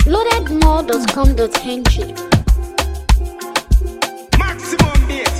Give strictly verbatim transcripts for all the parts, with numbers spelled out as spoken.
loaded more dot com dot n g. Maximum bass.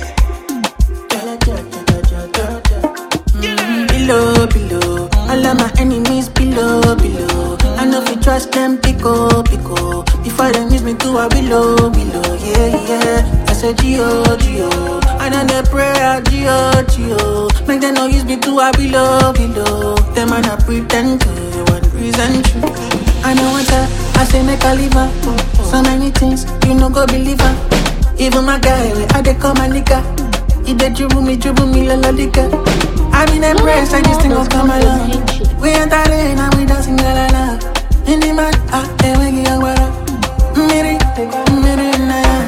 Below, below, all of my enemies below, below. I know if you trust them, pico, pico. Before them use me to a below, below, yeah, yeah. I said Gio, Gio. And then they pray out Gio, Gio. Make them no use me to a below, below. Them man I pretend to, one reason true. I know what I say make a live her. So many things, you no go believe her. Even my guy, I dey call my nigga. He dey dribble me, dribble me, la la liga. I'm in a press, I just think I'll come along. We enter in and we dancing la la la. In the man, ah, eh, we get young, what Miri, Miri, na.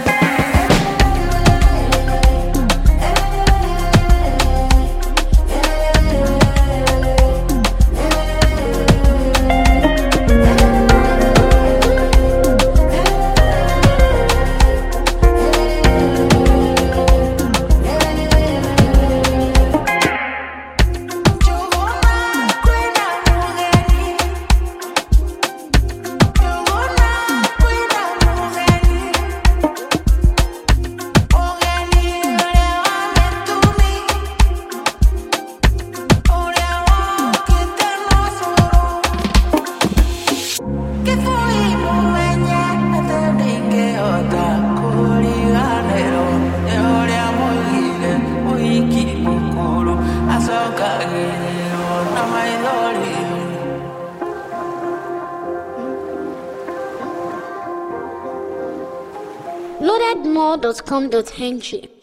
loaded more dot com dot n g.